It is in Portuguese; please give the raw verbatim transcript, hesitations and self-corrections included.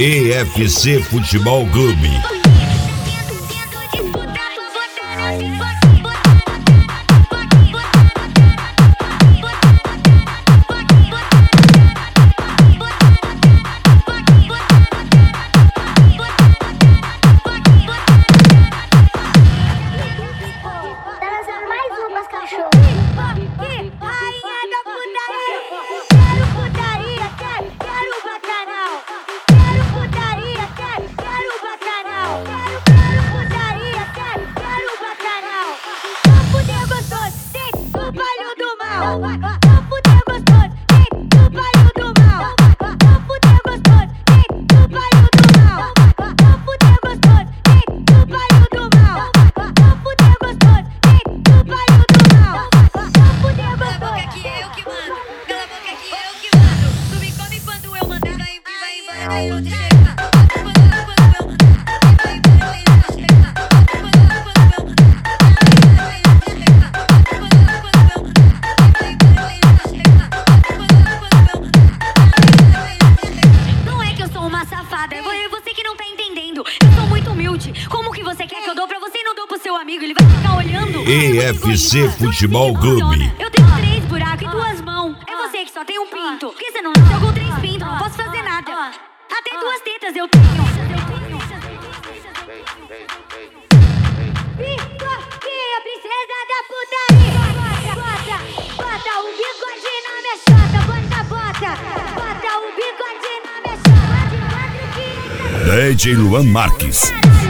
E F C Futebol Clube. E F C Futebol Clube. Eu tenho três buracos e duas mãos. É você que só tem um pinto. Por que você não nasceu com três pintos? Não posso fazer nada. Até duas tetas eu tenho. Pinto aqui, a princesa da putaria. Bota, bota o bigode na minha chota. Bota, bota, bota o bigode na minha chota. D J Luan Marques.